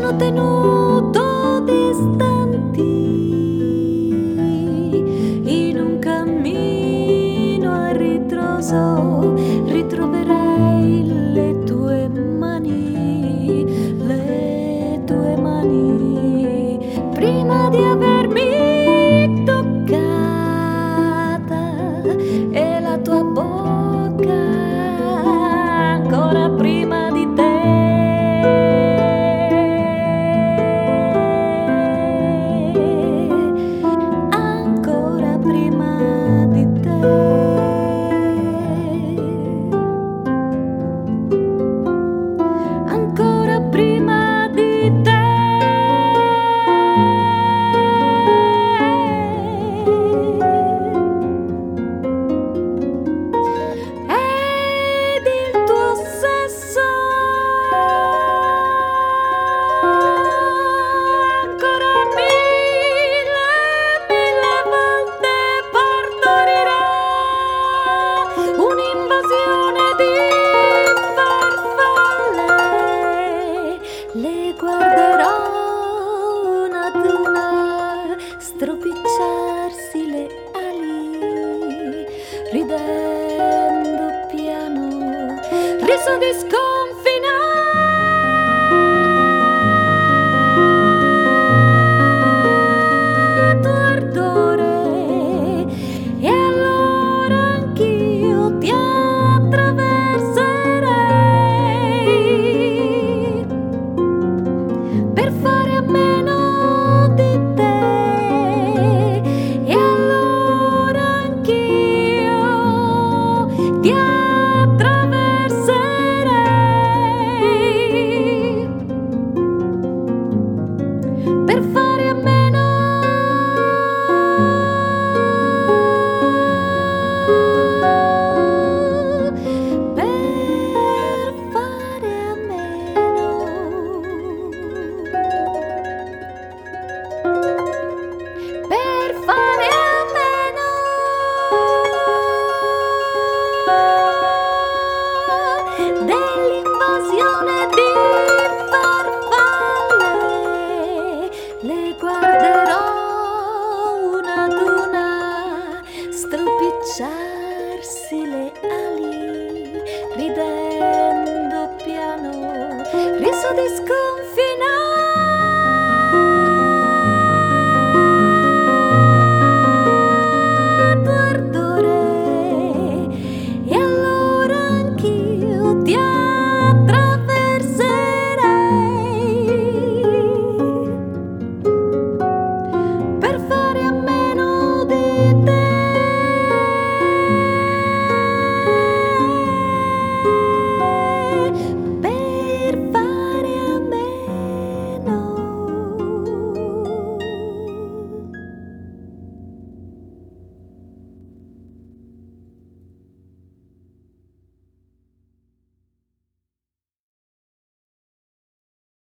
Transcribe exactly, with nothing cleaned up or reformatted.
hanno tenuto distanti in un cammino a ritroso. Ritroverai le tue mani, le tue mani, prima di avermi toccata, e la tua bocca ancora prima di te. Ancora prima di te. Ancora prima di te. Ed il tuo sesso ancora mille, mille volte partorirà un'invasione di farfalle. Le guarderò una ad una stropicciarsi le ali, ridendo piano, riso di sconfinato ardore. E allora anch'io ti attraverserei per fare a meno di te. E allora anch'io ti attraverserei per fare a meno, per fare a meno, per fare a meno dell'invasione di farfalle. Le guarderò una ad una stropicciarsi le ali, ridendo piano, riso di sconfitta.